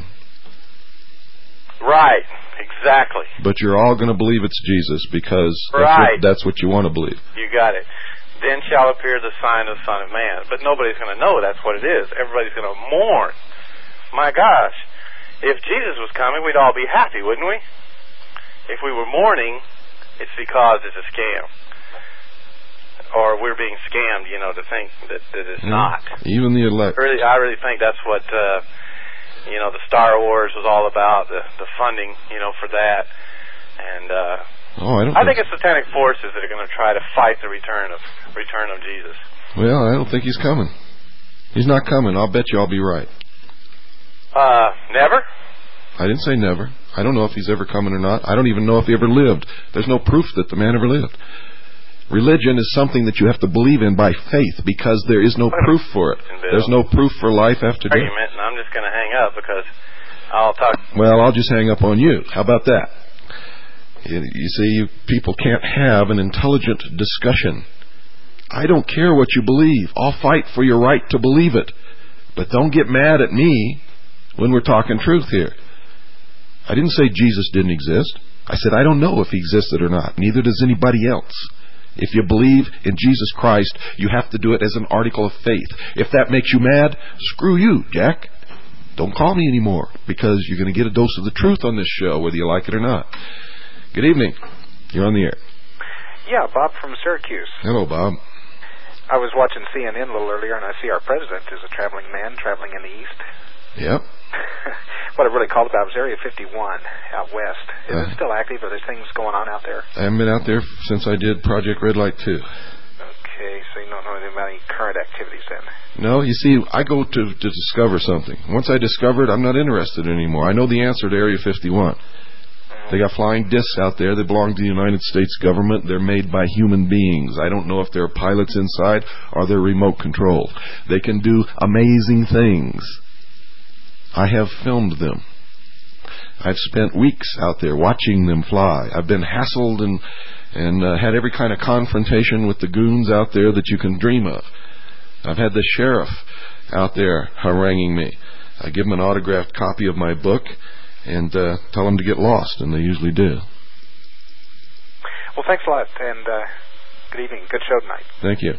Right, exactly. But you're all going to believe it's Jesus because that's, right. what, that's what you want to believe. You got it. Then shall appear the sign of the Son of Man. But nobody's going to know that's what it is. Everybody's going to mourn. My gosh, if Jesus was coming, we'd all be happy, wouldn't we? If we were mourning, it's because it's a scam. Or we're being scammed, you know, to think that, that it's yeah. not. Even the elect. Really, I really think that's what uh, you know, the Star Wars was all about, the the funding, you know, for that. And uh, oh, I don't. I think think it's satanic forces that are going to try to fight the return of return of Jesus. Well, I don't think he's coming. He's not coming. I'll bet you I'll be right. Uh, never? I didn't say never. I don't know if he's ever coming or not. I don't even know if he ever lived. There's no proof that the man ever lived. Religion is something that you have to believe in by faith because there is no proof for it. There's no proof for life after death. Argument, and I'm just going to hang up because I'll talk. Well, I'll just hang up on you. How about that? You, you see, you people can't have an intelligent discussion. I don't care what you believe. I'll fight for your right to believe it. But don't get mad at me when we're talking truth here. I didn't say Jesus didn't exist. I said I don't know if he existed or not. Neither does anybody else. If you believe in Jesus Christ, you have to do it as an article of faith. If that makes you mad, screw you, Jack. Don't call me anymore because you're going to get a dose of the truth on this show, whether you like it or not. Good evening. You're on the air. Yeah, Bob from Syracuse. Hello, Bob. I was watching C N N a little earlier, and I see our president is a traveling man traveling in the east. Yep. What I really called about was Area fifty-one out west. Is uh, it still active? Are there things going on out there? I haven't been out there since I did Project Red Light two. Okay, so you don't know anything about any current activities then? No, you see, I go to, to discover something. Once I discover it, I'm not interested anymore. I know the answer to Area fifty-one. Mm-hmm. They got flying discs out there. They belong to the United States government. They're made by human beings. I don't know if there are pilots inside or they're remote controlled. They can do amazing things. I have filmed them. I've spent weeks out there watching them fly. I've been hassled and and uh, had every kind of confrontation with the goons out there that you can dream of. I've had the sheriff out there haranguing me. I give him an autographed copy of my book and uh, tell him to get lost, and they usually do. Well, thanks a lot, and uh, good evening. Good show tonight. Thank you.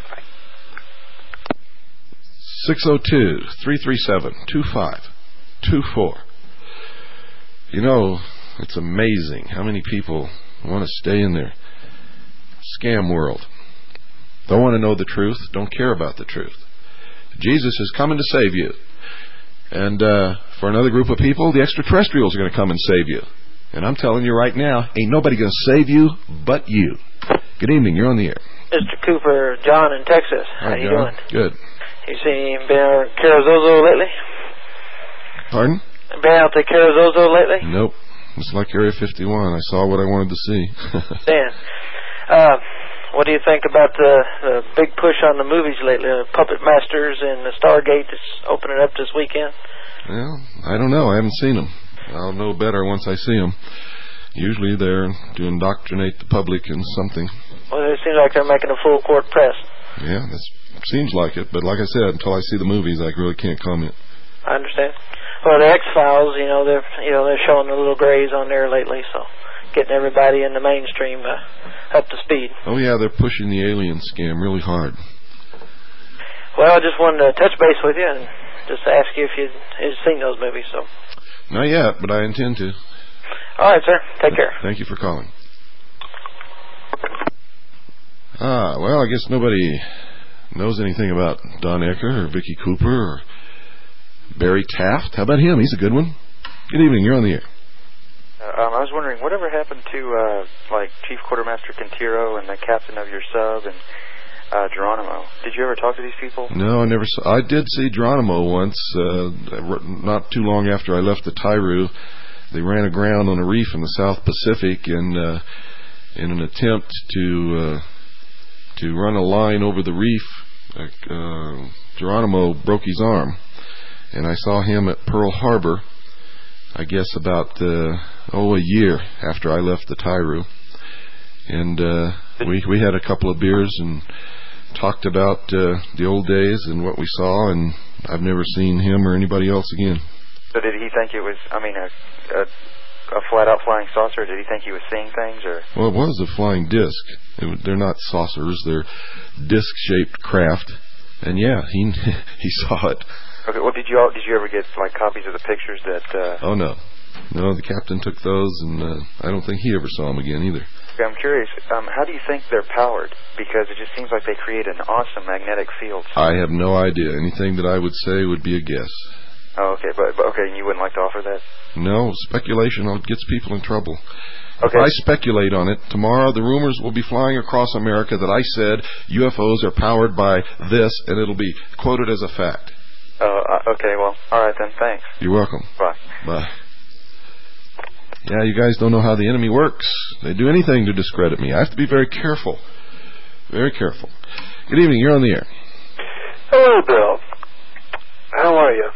six oh two, three three seven, two five two four. You know, it's amazing how many people want to stay in their scam world. Don't want to know the truth, don't care about the truth. Jesus is coming to save you. And uh, for another group of people, the extraterrestrials are going to come and save you. And I'm telling you right now, ain't nobody going to save you but you. Good evening, you're on the air. Mister Cooper, John in Texas. How Hi, you John. doing? Good. You seen been out to Carrizozo lately? Pardon? Been out to Carrizozo lately? Nope. It's like Area fifty-one. I saw what I wanted to see. Dan, uh, what do you think about the, the big push on the movies lately? The Puppet Masters and the Stargate that's opening up this weekend? Well, I don't know. I haven't seen them. I'll know better once I see them. Usually they're to indoctrinate the public in something. Well, it seems like they're making a full court press. Yeah, that seems like it. But like I said, until I see the movies, I really can't comment. I understand. Well, the X-Files, you know, they're you know they're showing the little grays on there lately, so getting everybody in the mainstream uh, up to speed. Oh yeah, they're pushing the alien scam really hard. Well, I just wanted to touch base with you and just ask you if you'd, you'd seen those movies. So. Not yet, but I intend to. All right, sir. Take care. Thank you for calling. Ah, well, I guess nobody knows anything about Don Ecker or Vicky Cooper or Barry Taft. How about him? He's a good one. Good evening. You're on the air. Uh, um, I was wondering, whatever happened to, uh, like, Chief Quartermaster Quintero and the captain of your sub and uh, Geronimo? Did you ever talk to these people? No, I never saw. I did see Geronimo once, uh, not too long after I left the Tyru. They ran aground on a reef in the South Pacific, and uh, in an attempt to uh, to run a line over the reef, uh, Geronimo broke his arm. And I saw him at Pearl Harbor, I guess about, uh, oh, a year after I left the Tyru. And uh, we we had a couple of beers and talked about uh, the old days and what we saw, and I've never seen him or anybody else again. So did he think it was, I mean, a, a, a flat-out flying saucer? Did he think he was seeing things? Or? Well, it was a flying disc. It, they're not saucers. They're disc-shaped craft. And, yeah, he he saw it. Okay, well, did you all, did you ever get, like, copies of the pictures that... Uh... Oh, no. No, the captain took those, and uh, I don't think he ever saw them again either. Okay, I'm curious, um, how do you think they're powered? Because it just seems like they create an awesome magnetic field. I have no idea. Anything that I would say would be a guess. Oh, okay, but, but okay, you wouldn't like to offer that? No, speculation gets people in trouble. Okay. If I speculate on it, tomorrow the rumors will be flying across America that I said U F Os are powered by this, and it'll be quoted as a fact. Uh, uh, okay, well, all right then, thanks. You're welcome. Bye. Bye. Yeah, you guys don't know how the enemy works. They do anything to discredit me. I have to be very careful. Very careful. Good evening. You're on the air. Hello, Bill. How are you?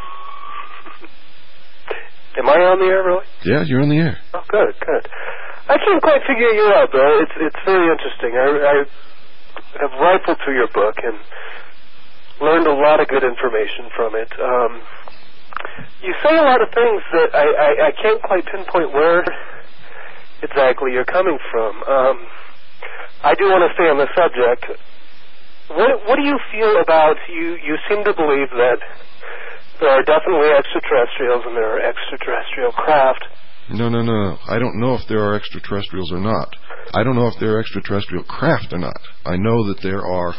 Am I on the air, really? Yeah, you're on the air. Oh, good, good. I can't quite figure you out, Bill. It's it's very interesting. I, I have rifled through your book and learned a lot of good information from it. Um, you say a lot of things that I, I, I can't quite pinpoint where exactly you're coming from. Um, I do want to stay on the subject. What what do you feel about, you, you seem to believe that there are definitely extraterrestrials and there are extraterrestrial craft. No, no, no. I don't know if there are extraterrestrials or not. I don't know if there are extraterrestrial craft or not. I know that there are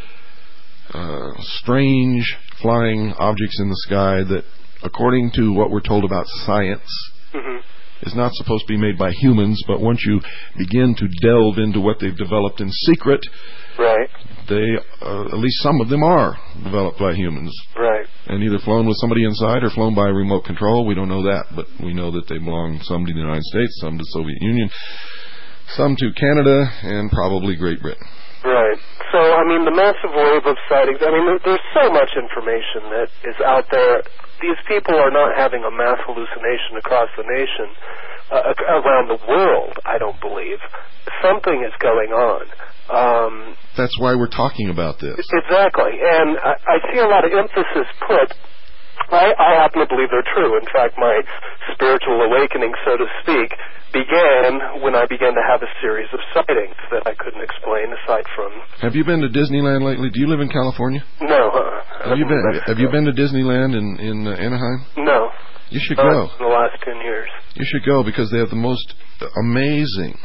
uh, strange flying objects in the sky that, according to what we're told about science, mm-hmm. is not supposed to be made by humans, but once you begin to delve into what they've developed in secret, right. they, uh, at least some of them are developed by humans. Right. And either flown with somebody inside or flown by remote control. We don't know that, but we know that they belong, some to the United States, some to the Soviet Union, some to Canada, and probably Great Britain. Right. So, I mean, the massive wave of sightings, I mean, there's so much information that is out there. These people are not having a mass hallucination across the nation, uh, around the world, I don't believe. Something is going on. Um, That's why we're talking about this. Exactly. And I, I see a lot of emphasis put, I, I happen to believe they're true. In fact, my spiritual awakening, so to speak, began when I began to have a series of sightings that I couldn't explain aside from... Have you been to Disneyland lately? Do you live in California? No. Uh, have you been Have you been to Disneyland in, in uh, Anaheim? No. You should Not go. in the last ten years. You should go because they have the most amazing,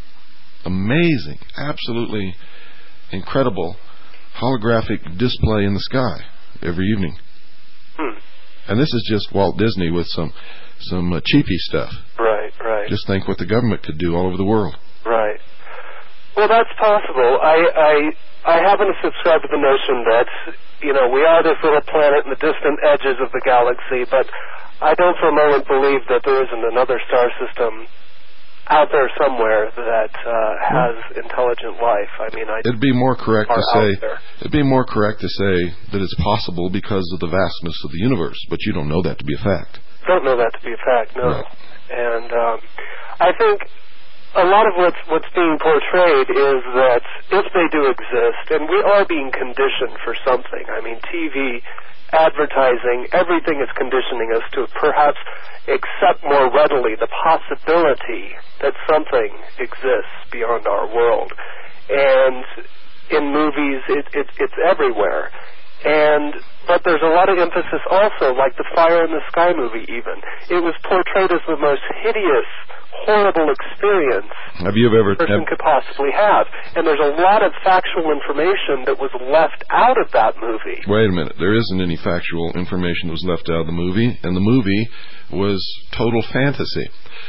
amazing, absolutely incredible holographic display in the sky every evening. Hmm. And this is just Walt Disney with some some uh, cheapy stuff. Right, right. Just think what the government could do all over the world. Right. Well, that's possible. I, I, I happen to subscribe to the notion that, you know, we are this little planet in the distant edges of the galaxy, but I don't for a moment believe that there isn't another star system out there somewhere that uh, has hmm. intelligent life. I mean, I it'd be more correct to say there. it'd be more correct to say that it's possible because of the vastness of the universe, but you don't know that to be a fact. Don't know that to be a fact, no. Right. And um, I think a lot of what's what's being portrayed is that if they do exist, and we are being conditioned for something. I mean, T V, advertising, everything is conditioning us to perhaps accept more readily the possibility that something exists beyond our world. And in movies, it, it, it's everywhere. And but there's a lot of emphasis also, like the Fire in the Sky movie even. It was portrayed as the most hideous, horrible experience have you ever, a person have, could possibly have. And there's a lot of factual information that was left out of that movie. Wait a minute. There isn't any factual information that was left out of the movie, and the movie was total fantasy.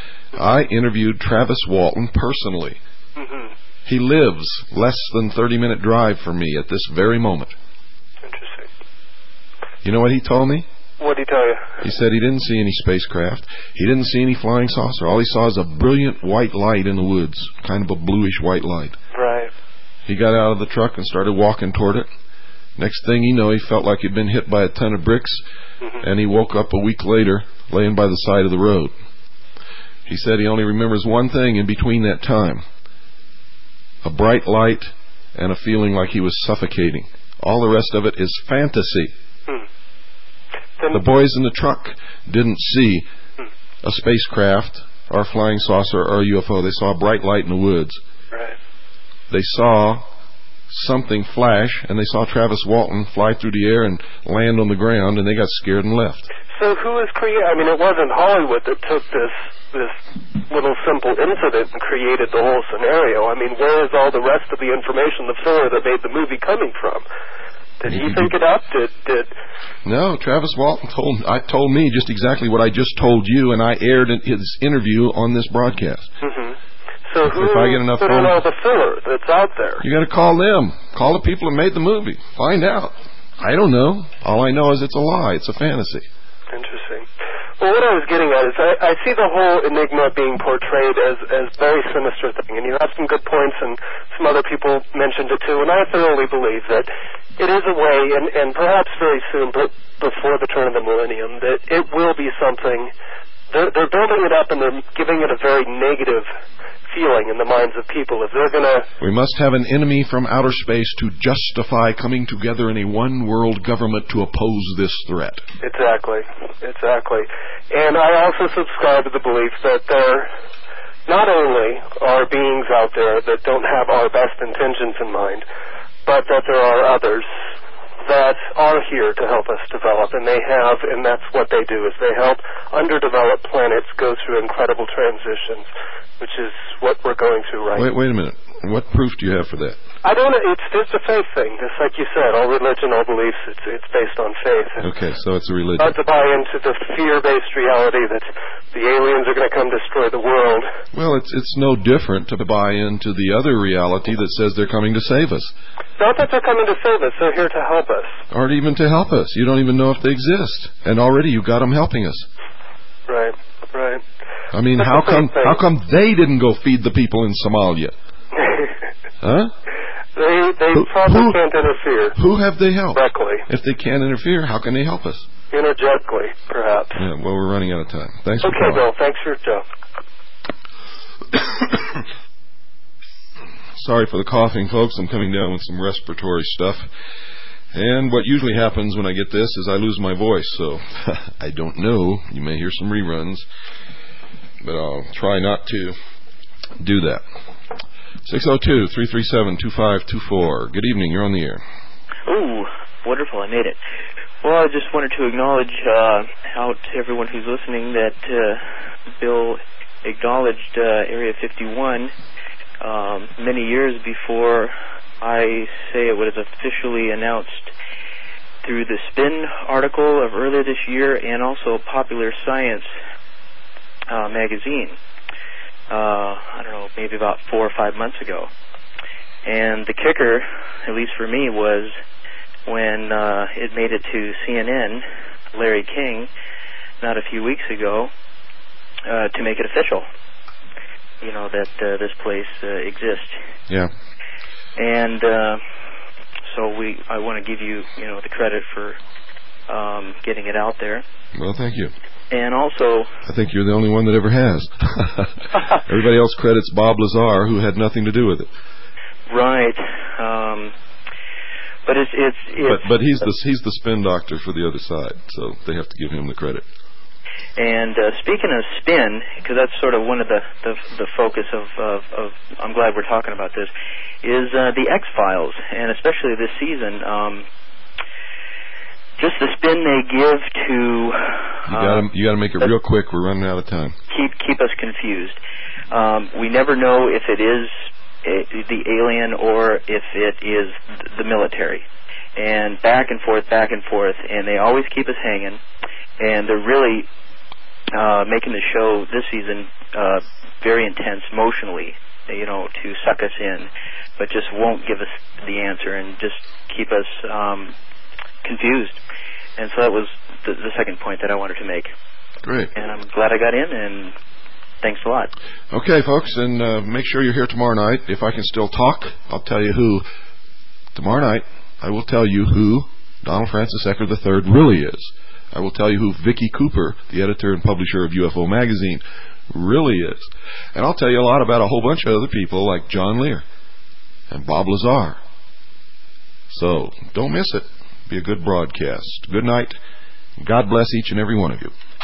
I interviewed Travis Walton personally. Mm-hmm. He lives less than thirty-minute drive from me at this very moment. Interesting. You know what he told me? What did he tell you? He said he didn't see any spacecraft. He didn't see any flying saucer. All he saw is a brilliant white light in the woods, kind of a bluish white light. Right. He got out of the truck and started walking toward it. Next thing you know, he felt like he'd been hit by a ton of bricks, mm-hmm. and he woke up a week later laying by the side of the road. He said he only remembers one thing in between that time: a bright light and a feeling like he was suffocating. All the rest of it is fantasy. Hmm. The boys in the truck didn't see a spacecraft or a flying saucer or a U F O. They saw a bright light in the woods. Right. They saw something flash, and they saw Travis Walton fly through the air and land on the ground, and they got scared and left. So who is creating? I mean, it wasn't Hollywood that took this this little simple incident and created the whole scenario. I mean, where is all the rest of the information, the filler that made the movie coming from? Did he think it up? Did did? No, Travis Walton told I told me just exactly what I just told you, and I aired his interview on this broadcast. Mm-hmm. So who if I get enough put in all the filler that's out there? You got to call them. Call the people who made the movie. Find out. I don't know. All I know is it's a lie. It's a fantasy. Interesting. Well, what I was getting at is I, I see the whole enigma being portrayed as as very sinister thing, and you have some good points, and some other people mentioned it too, and I thoroughly believe that it is a way, and, and perhaps very soon, but before the turn of the millennium, that it will be something. They're, they're building it up, and they're giving it a very negative feeling in the minds of people. If they're going to... We must have an enemy from outer space to justify coming together in a one-world government to oppose this threat. Exactly. Exactly. And I also subscribe to the belief that there not only are beings out there that don't have our best intentions in mind, but that there are others that are here to help us develop, and they have, and that's what they do, is they help underdeveloped planets go through incredible transitions, which is what we're going through right now. Wait, wait a minute. What proof do you have for that? I don't know. It's just a faith thing. Just like you said, all religion, all beliefs, it's it's based on faith. Okay, so it's a religion. Not to buy into the fear-based reality that the aliens are going to come destroy the world. Well, it's it's no different to buy into the other reality that says they're coming to save us. Not that they're coming to save us. They're here to help us. Or even to help us. You don't even know if they exist. And already you've got them helping us. Right, right. I mean, That's how come thing. how come they didn't go feed the people in Somalia? Huh? They they who, probably who, can't interfere. Who have they helped? Directly. If they can't interfere, how can they help us? Interjectly, perhaps. Yeah, well, we're running out of time. Thanks for okay, calling. Bill. Thanks for your job. Sorry for the coughing, folks. I'm coming down with some respiratory stuff. And what usually happens when I get this is I lose my voice, so I don't know. You may hear some reruns, but I'll try not to do that. six oh two, three three seven, two five two four. Good evening. You're on the air. Ooh, wonderful. I made it. Well, I just wanted to acknowledge uh, out to everyone who's listening that uh, Bill acknowledged uh, Area fifty-one um, many years before I say it was officially announced through the Spin article of earlier this year and also Popular Science uh, magazine. Uh, I don't know, maybe about four or five months ago. And the kicker, at least for me, was when uh, it made it to C N N, Larry King, not a few weeks ago, uh, to make it official. You know, that uh, this place uh, exists. Yeah. And uh, so we, I want to give you, you know, the credit for um, getting it out there. Well, thank you. And also, I think you're the only one that ever has. Everybody else credits Bob Lazar, who had nothing to do with it. Right. Um, but it's it's, it's but but he's the he's the spin doctor for the other side, so they have to give him the credit. And uh, speaking of spin, because that's sort of one of the the, the focus of, of of I'm glad we're talking about this, is uh, the X-Files, and especially this season. Um, Just the spin they give to you got to you got to make it real quick. We're running out of time. Keep keep us confused. Um, we never know if it is a, the alien or if it is the military, and back and forth, back and forth, and they always keep us hanging. And they're really uh, making the show this season uh, very intense emotionally, you know, to suck us in, but just won't give us the answer and just keep us um, confused. And so that was the, the second point that I wanted to make. Great. And I'm glad I got in, and thanks a lot. Okay, folks, and uh, make sure you're here tomorrow night. If I can still talk, I'll tell you who. Tomorrow night, I will tell you who Donald Francis Ecker the third really is. I will tell you who Vicki Cooper, the editor and publisher of U F O Magazine, really is. And I'll tell you a lot about a whole bunch of other people like John Lear and Bob Lazar. So, don't miss it. Be a good broadcast. Good night. God bless each and every one of you.